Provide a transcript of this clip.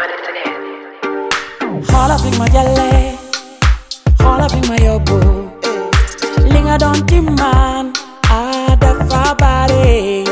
Xoolal fi ma jëlee xoolal fi ma yóbbu li nga doon ci man dafa bare